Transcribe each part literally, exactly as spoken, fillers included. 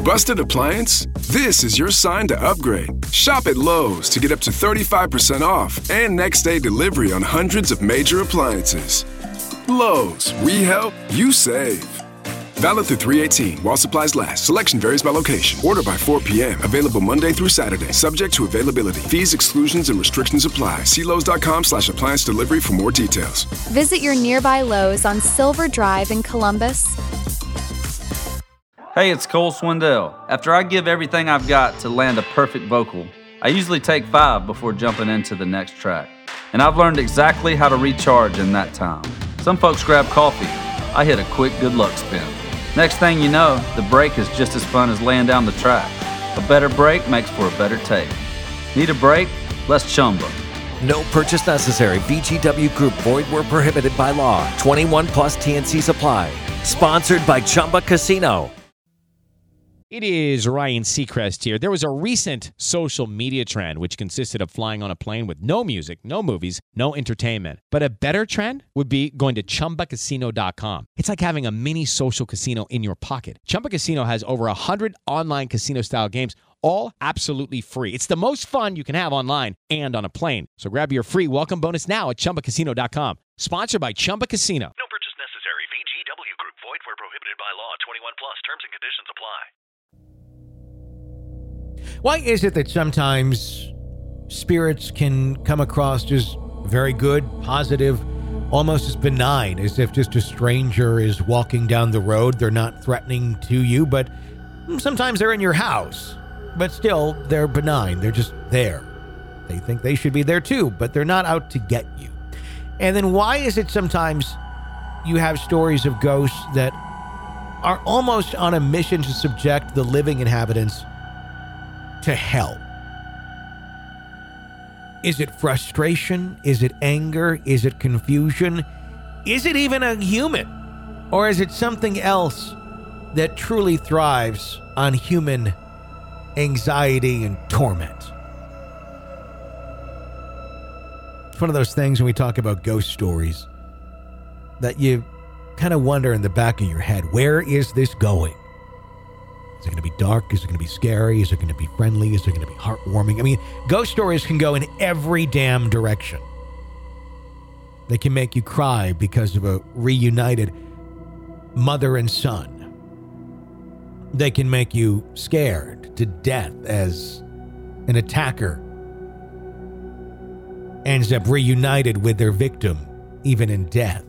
Busted appliance? This is your sign to upgrade. Shop at Lowe's to get up to thirty-five percent off and next day delivery on hundreds of major appliances. Lowe's, we help, you save. Valid through three eighteen while supplies last. Selection varies by location. Order by four p.m. Available Monday through Saturday. Subject to availability. Fees, exclusions, and restrictions apply. See Lowe's.com slash appliance delivery for more details. Visit your nearby Lowe's on Silver Drive in Columbus. Hey, it's Cole Swindell. After I give everything I've got to land a perfect vocal, I usually take five before jumping into the next track. And I've learned exactly how to recharge in that time. Some folks grab coffee. I hit a quick good luck spin. Next thing you know, the break is just as fun as laying down the track. A better break makes for a better take. Need a break? Let's Chumba. No purchase necessary. V G W Group. Void where prohibited by law. twenty-one plus T N Cs apply. Sponsored by Chumba Casino. It is Ryan Seacrest here. There was a recent social media trend which consisted of flying on a plane with no music, no movies, no entertainment. But a better trend would be going to Chumba Casino dot com. It's like having a mini social casino in your pocket. Chumba Casino has over one hundred online casino-style games, all absolutely free. It's the most fun you can have online and on a plane. So grab your free welcome bonus now at Chumba Casino dot com. Sponsored by Chumba Casino. No purchase necessary. V G W Group. Void where prohibited by law. twenty-one plus. Terms and conditions apply. Why is it that sometimes spirits can come across just very good, positive, almost as benign, as if just a stranger is walking down the road? They're not threatening to you, but sometimes they're in your house. But still, they're benign. They're just there. They think they should be there too, but they're not out to get you. And then why is it sometimes you have stories of ghosts that are almost on a mission to subject the living inhabitants to hell? Is it frustration? Is it anger? Is it confusion? Is it even a human? Or is it something else that truly thrives on human anxiety and torment? It's one of those things when we talk about ghost stories that you kind of wonder in the back of your head, where is this going? Is it going to be dark? Is it going to be scary? Is it going to be friendly? Is it going to be heartwarming? I mean, ghost stories can go in every damn direction. They can make you cry because of a reunited mother and son. They can make you scared to death as an attacker ends up reunited with their victim, even in death.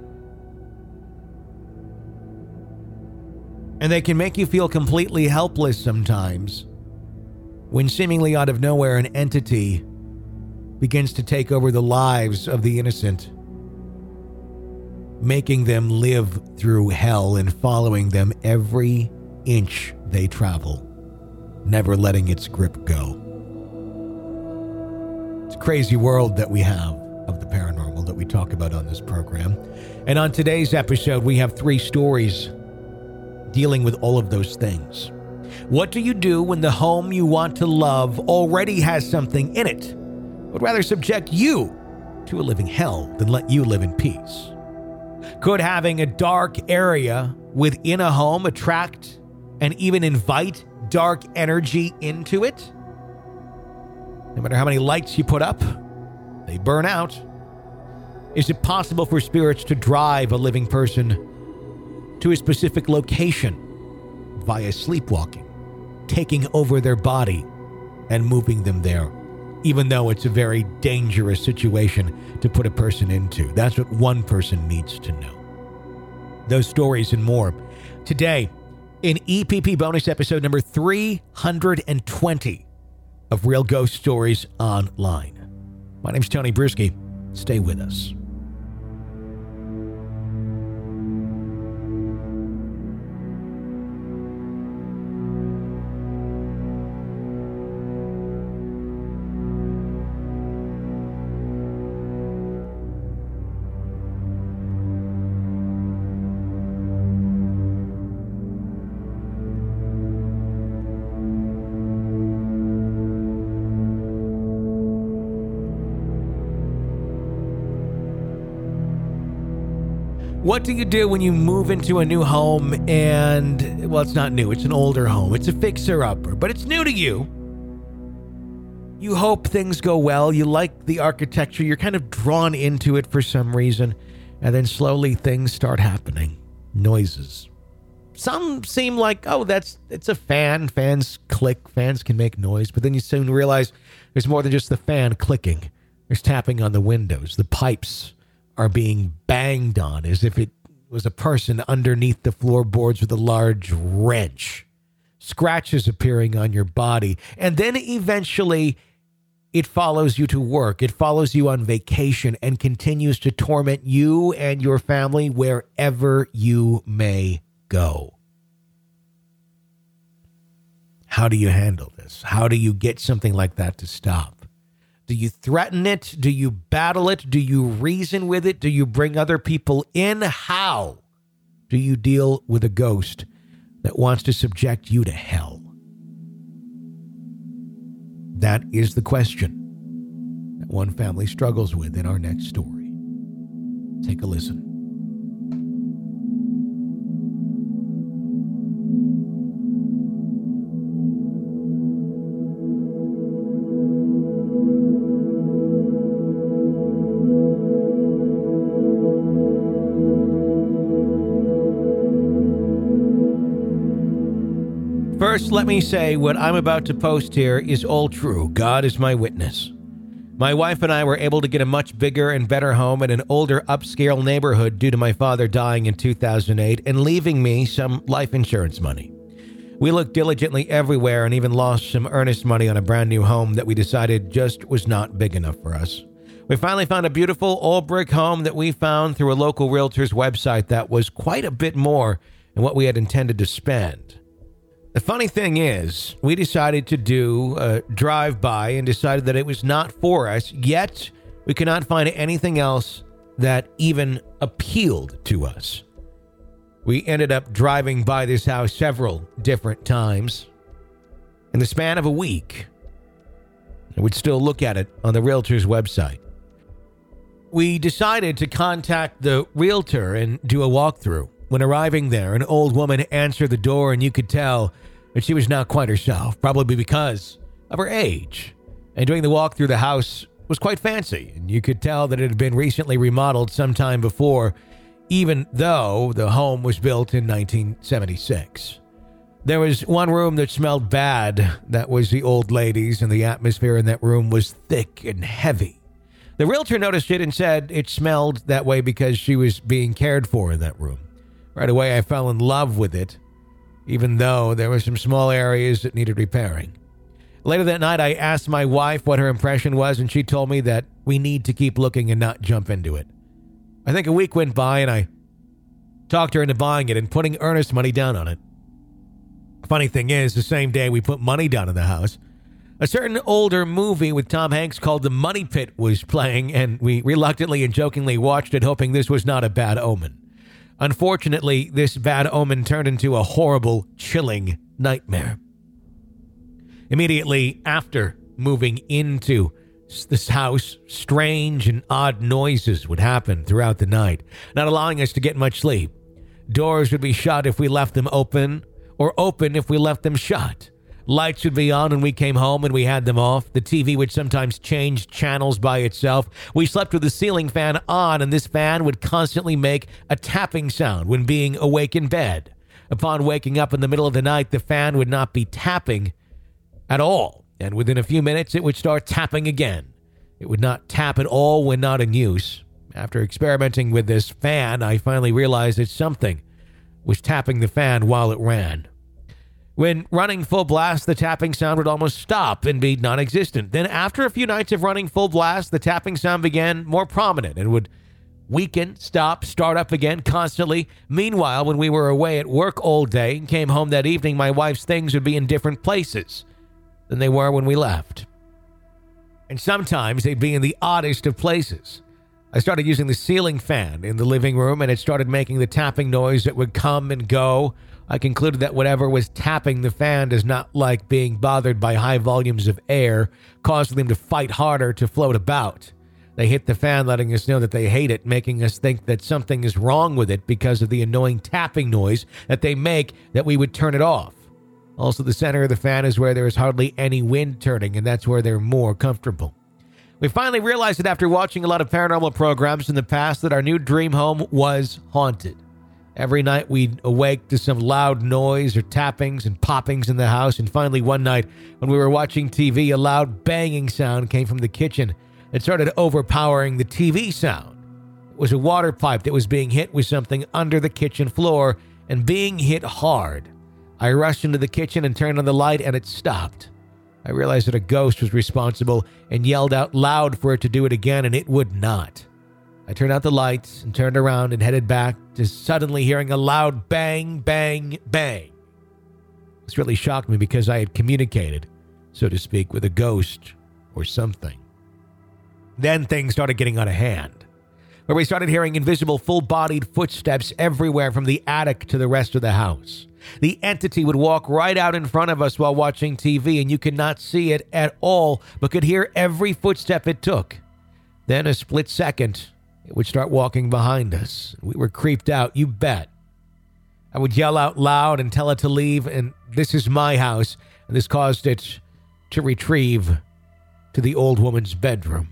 And they can make you feel completely helpless sometimes when seemingly out of nowhere an entity begins to take over the lives of the innocent, making them live through hell and following them every inch they travel, never letting its grip go. It's a crazy world that we have of the paranormal that we talk about on this program. And on today's episode, we have three stories dealing with all of those things. What do you do when the home you want to love already has something in it, would rather subject you to a living hell than let you live in peace? Could having a dark area within a home attract and even invite dark energy into it? No matter how many lights you put up, they burn out. Is it possible for spirits to drive a living person to a specific location via sleepwalking, taking over their body and moving them there, even though it's a very dangerous situation to put a person into? That's what one person needs to know. Those stories and more today in E P P bonus episode number three hundred twenty of Real Ghost Stories Online. My name's Tony Bruschi. Stay with us. What do you do when you move into a new home and, well, it's not new, it's an older home. It's a fixer-upper, but it's new to you. You hope things go well. You like the architecture. You're kind of drawn into it for some reason. And then slowly things start happening. Noises. Some seem like, oh, that's it's a fan. Fans click. Fans can make noise. But then you soon realize there's more than just the fan clicking. There's tapping on the windows. The pipes are being banged on as if it was a person underneath the floorboards with a large wrench. Scratches appearing on your body. And then eventually it follows you to work. It follows you on vacation and continues to torment you and your family wherever you may go. How do you handle this? How do you get something like that to stop? Do you threaten it? Do you battle it? Do you reason with it? Do you bring other people in? How do you deal with a ghost that wants to subject you to hell? That is the question that one family struggles with in our next story. Take a listen. First, let me say what I'm about to post here is all true. God is my witness. My wife and I were able to get a much bigger and better home in an older upscale neighborhood due to my father dying in two thousand eight and leaving me some life insurance money. We looked diligently everywhere and even lost some earnest money on a brand new home that we decided just was not big enough for us. We finally found a beautiful old brick home that we found through a local realtor's website that was quite a bit more than what we had intended to spend. The funny thing is, we decided to do a drive-by and decided that it was not for us, yet we could not find anything else that even appealed to us. We ended up driving by this house several different times. In the span of a week, I would still look at it on the realtor's website. We decided to contact the realtor and do a walkthrough. When arriving there, an old woman answered the door and you could tell that she was not quite herself, probably because of her age. And doing the walk through the house was quite fancy, and you could tell that it had been recently remodeled sometime before, even though the home was built in nineteen seventy-six. There was one room that smelled bad. That was the old lady's, and the atmosphere in that room was thick and heavy. The realtor noticed it and said it smelled that way because she was being cared for in that room. Right away, I fell in love with it, even though there were some small areas that needed repairing. Later that night, I asked my wife what her impression was, and she told me that we need to keep looking and not jump into it. I think a week went by, and I talked her into buying it and putting earnest money down on it. Funny thing is, the same day we put money down in the house, a certain older movie with Tom Hanks called The Money Pit was playing, and we reluctantly and jokingly watched it, hoping this was not a bad omen. Unfortunately, this bad omen turned into a horrible, chilling nightmare. Immediately after moving into this house, strange and odd noises would happen throughout the night, not allowing us to get much sleep. Doors would be shut if we left them open, or open if we left them shut. Lights would be on when we came home and we had them off. The T V would sometimes change channels by itself. We slept with the ceiling fan on, and this fan would constantly make a tapping sound when being awake in bed. Upon waking up in the middle of the night, the fan would not be tapping at all, and within a few minutes, it would start tapping again. It would not tap at all when not in use. After experimenting with this fan, I finally realized that something was tapping the fan while it ran. When running full blast, the tapping sound would almost stop and be non-existent. Then after a few nights of running full blast, the tapping sound began more prominent and would weaken, stop, start up again constantly. Meanwhile, when we were away at work all day and came home that evening, my wife's things would be in different places than they were when we left. And sometimes they'd be in the oddest of places. I started using the ceiling fan in the living room, and it started making the tapping noise that would come and go. I concluded that whatever was tapping the fan does not like being bothered by high volumes of air, causing them to fight harder to float about. They hit the fan, letting us know that they hate it, making us think that something is wrong with it because of the annoying tapping noise that they make, that we would turn it off. Also, the center of the fan is where there is hardly any wind turning, and that's where they're more comfortable. We finally realized that after watching a lot of paranormal programs in the past that our new dream home was haunted. Every night we'd awake to some loud noise or tappings and poppings in the house, and finally one night when we were watching T V, a loud banging sound came from the kitchen. It started overpowering the T V sound. It was a water pipe that was being hit with something under the kitchen floor and being hit hard. I rushed into the kitchen and turned on the light, and it stopped. I realized that a ghost was responsible and yelled out loud for it to do it again, and it would not. I turned out the lights and turned around and headed back to suddenly hearing a loud bang, bang, bang. This really shocked me because I had communicated, so to speak, with a ghost or something. Then things started getting out of hand, where we started hearing invisible full-bodied footsteps everywhere from the attic to the rest of the house. The entity would walk right out in front of us while watching T V, and you could not see it at all, but could hear every footstep it took. Then a split second, it would start walking behind us. We were creeped out, you bet. I would yell out loud and tell it to leave, and this is my house, and this caused it to retrieve to the old woman's bedroom.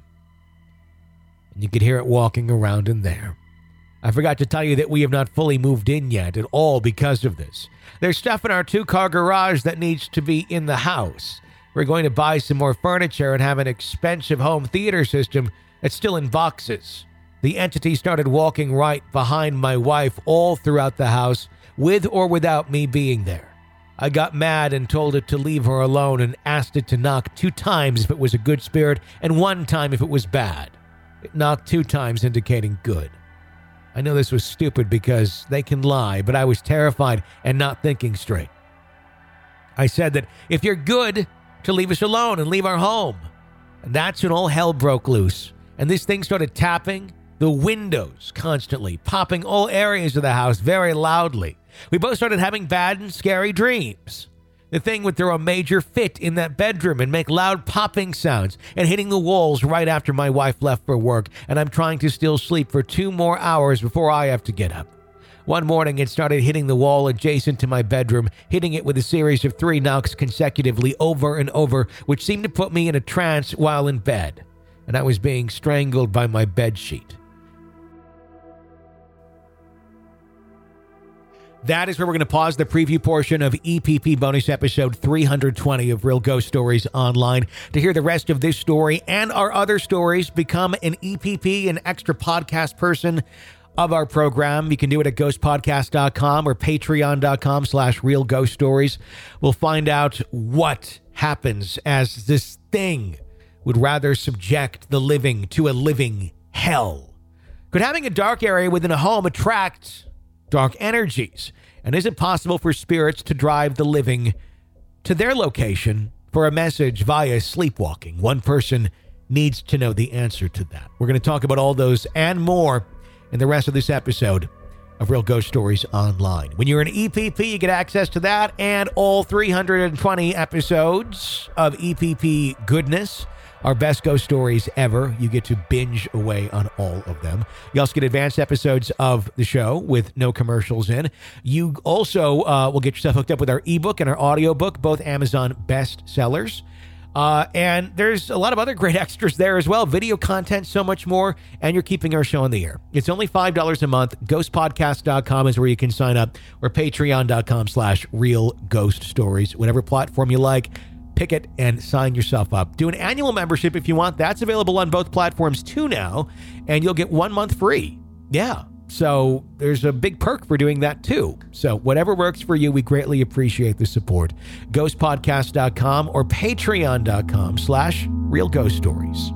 And you could hear it walking around in there. I forgot to tell you that we have not fully moved in yet at all because of this. There's stuff in our two-car garage that needs to be in the house. We're going to buy some more furniture and have an expensive home theater system that's still in boxes. The entity started walking right behind my wife all throughout the house, with or without me being there. I got mad and told it to leave her alone and asked it to knock two times if it was a good spirit and one time if it was bad. It knocked two times, indicating good. I know this was stupid because they can lie, but I was terrified and not thinking straight. I said that if you're good, to leave us alone and leave our home. And that's when all hell broke loose. And this thing started tapping the windows constantly, popping all areas of the house very loudly. We both started having bad and scary dreams. The thing would throw a major fit in that bedroom and make loud popping sounds and hitting the walls right after my wife left for work, and I'm trying to still sleep for two more hours before I have to get up. One morning, it started hitting the wall adjacent to my bedroom, hitting it with a series of three knocks consecutively over and over, which seemed to put me in a trance while in bed, and I was being strangled by my bedsheet. That is where we're going to pause the preview portion of E P P bonus episode three hundred twenty of Real Ghost Stories Online. To hear the rest of this story and our other stories, become an E P P, an extra podcast person of our program. You can do it at ghost podcast dot com or patreon dot com slash real ghost stories. We'll find out what happens as this thing would rather subject the living to a living hell. Could having a dark area within a home attract dark energies? And is it possible for spirits to drive the living to their location for a message via sleepwalking? One person needs to know the answer to that. We're going to talk about all those and more in the rest of this episode of Real Ghost Stories Online. When you're an E P P, you get access to that and all three hundred twenty episodes of E P P goodness. Our best ghost stories ever. You get to binge away on all of them. You also get advanced episodes of the show with no commercials in. You also uh, will get yourself hooked up with our ebook and our audiobook, both Amazon bestsellers. Uh, and there's a lot of other great extras there as well. Video content, so much more. And you're keeping our show on the air. It's only five dollars a month. ghost podcast dot com is where you can sign up, or patreon dot com slash real ghost stories. Whatever platform you like, pick it and sign yourself up. Do an annual membership if you want. That's available on both platforms too now, and you'll get one month free. Yeah, so there's a big perk for doing that too. So whatever works for you, we greatly appreciate the support. ghost podcast dot com or patreon dot com slash real ghost stories.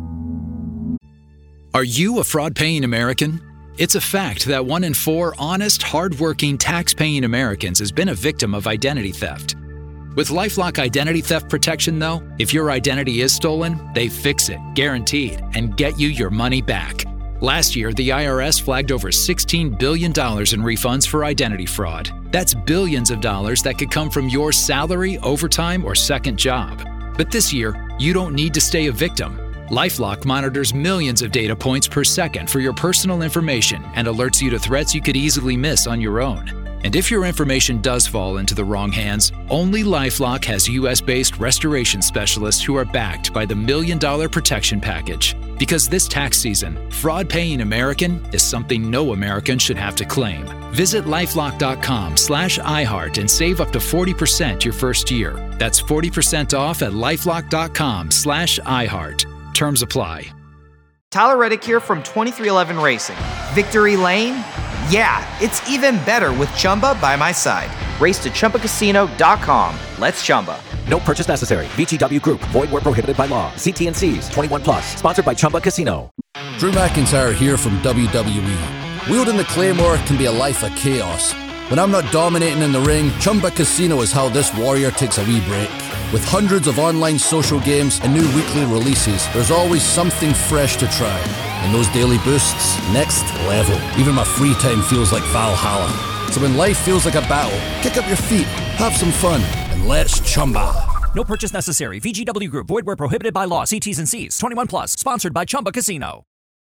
Are you a fraud-paying American? It's a fact that one in four honest, hard-working, tax-paying Americans has been a victim of identity theft. With LifeLock Identity Theft Protection, though, if your identity is stolen, they fix it, guaranteed, and get you your money back. Last year, the I R S flagged over sixteen billion dollars in refunds for identity fraud. That's billions of dollars that could come from your salary, overtime, or second job. But this year, you don't need to stay a victim. LifeLock monitors millions of data points per second for your personal information and alerts you to threats you could easily miss on your own. And if your information does fall into the wrong hands, only LifeLock has U S-based restoration specialists who are backed by the Million Dollar Protection Package. Because this tax season, fraud-paying American is something no American should have to claim. Visit LifeLock.com slash iHeart and save up to forty percent your first year. That's forty percent off at LifeLock.com slash iHeart. Terms apply. Tyler Reddick here from twenty-three eleven Racing. Victory Lane? Yeah, it's even better with Chumba by my side. Race to Chumba Casino dot com. Let's Chumba. No purchase necessary. V G W Group. Void where prohibited by law. See T N Cs. twenty-one plus. Sponsored by Chumba Casino. Drew McIntyre here from W W E. Wielding the Claymore can be a life of chaos. When I'm not dominating in the ring, Chumba Casino is how this warrior takes a wee break. With hundreds of online social games and new weekly releases, there's always something fresh to try. And those daily boosts, next level. Even my free time feels like Valhalla. So when life feels like a battle, kick up your feet, have some fun, and let's Chumba. No purchase necessary. V G W Group. Void where prohibited by law. See T's and C's. twenty-one plus. Sponsored by Chumba Casino.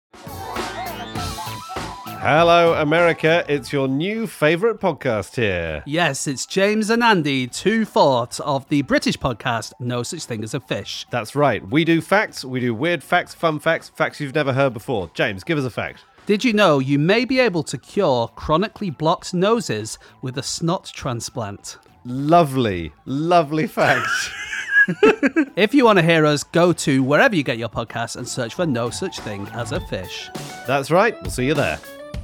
Hello, America. It's your new favourite podcast here. Yes, it's James and Andy, two-fourths of the British podcast, No Such Thing as a Fish. That's right. We do facts. We do weird facts, fun facts, facts you've never heard before. James, give us a fact. Did you know you may be able to cure chronically blocked noses with a snot transplant? Lovely, lovely facts. If you want to hear us, go to wherever you get your podcasts and search for No Such Thing as a Fish. That's right. We'll see you there.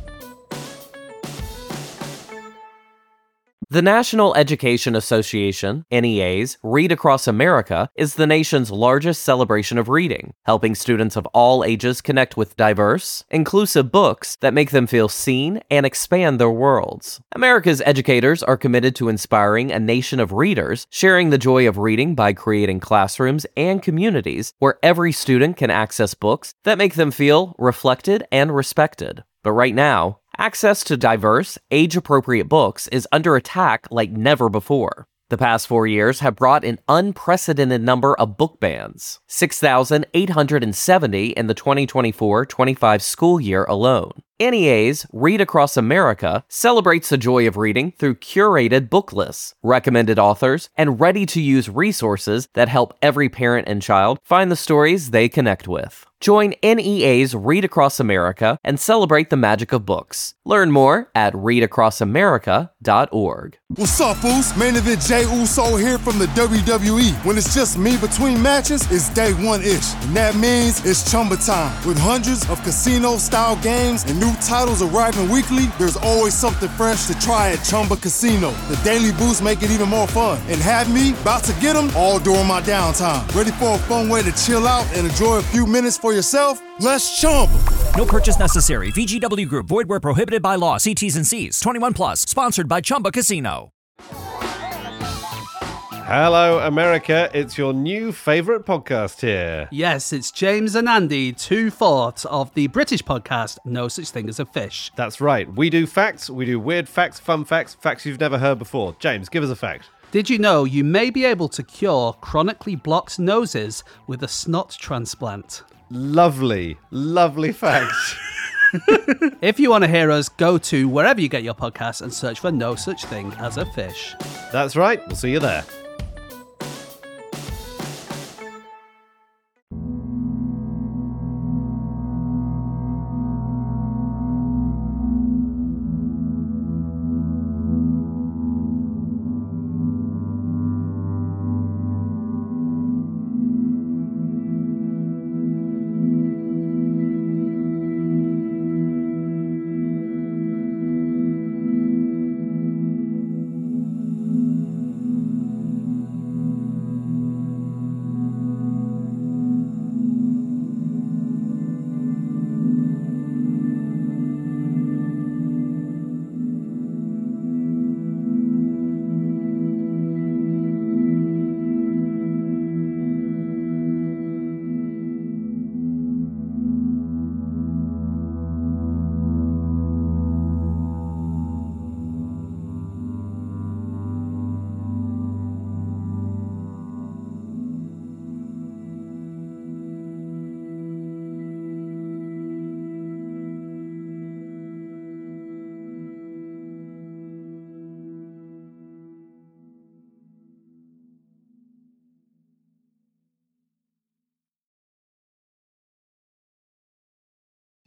The National Education Association, N E A's, Read Across America is the nation's largest celebration of reading, helping students of all ages connect with diverse, inclusive books that make them feel seen and expand their worlds. America's educators are committed to inspiring a nation of readers, sharing the joy of reading by creating classrooms and communities where every student can access books that make them feel reflected and respected. But right now, access to diverse, age-appropriate books is under attack like never before. The past four years have brought an unprecedented number of book bans, six thousand eight hundred seventy in the twenty twenty-four twenty-five school year alone. N E A's Read Across America celebrates the joy of reading through curated book lists, recommended authors, and ready-to-use resources that help every parent and child find the stories they connect with. Join N E A's Read Across America and celebrate the magic of books. Learn more at read across america dot org. What's up, Foos? Main Event Jay Uso here from the W W E. When it's just me between matches, it's day one-ish. And that means it's Chumba time. With hundreds of casino-style games and new titles arriving weekly, there's always something fresh to try at Chumba Casino. The daily boosts make it even more fun. And have me about to get them all during my downtime. Ready for a fun way to chill out and enjoy a few minutes for yourself? Let's Chumba. No purchase necessary. V G W Group. Void where prohibited by law. See T's and C's. twenty-one plus. Sponsored by Chumba Casino. Hello, America. It's your new favourite podcast here. Yes, it's James and Andy, two-fourths of the British podcast, No Such Thing as a Fish. That's right. We do facts. We do weird facts, fun facts, facts you've never heard before. James, give us a fact. Did you know you may be able to cure chronically blocked noses with a snot transplant? Lovely, lovely facts. If you want to hear us, go to wherever you get your podcasts and search for No Such Thing as a Fish. That's right. We'll see you there.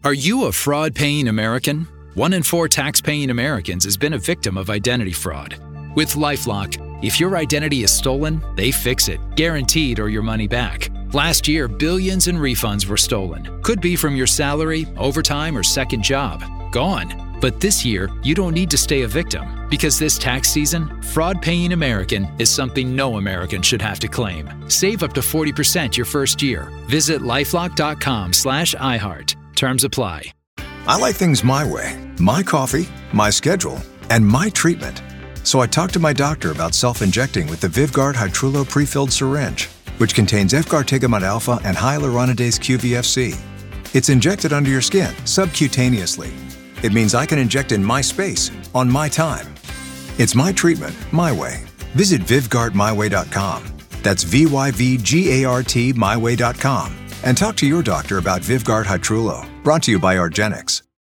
Are you a fraud-paying American? One in four tax-paying Americans has been a victim of identity fraud. With LifeLock, if your identity is stolen, they fix it, guaranteed, or your money back. Last year, billions in refunds were stolen. Could be from your salary, overtime, or second job. Gone. But this year, you don't need to stay a victim, because this tax season, fraud-paying American is something no American should have to claim. Save up to forty percent your first year. Visit lifelock.com slash iHeart. Terms apply. I like things my way. My coffee, my schedule, and my treatment. So I talked to my doctor about self-injecting with the Vyvgart Hytrulo pre-filled syringe, which contains efgartigimod alpha and hyaluronidase Q V F C. It's injected under your skin, subcutaneously. It means I can inject in my space, on my time. It's my treatment, my way. Visit Vyvgart my way dot com. That's V Y V G A R T my way dot com. And talk to your doctor about Vyvgart Hytrulo, brought to you by argenx.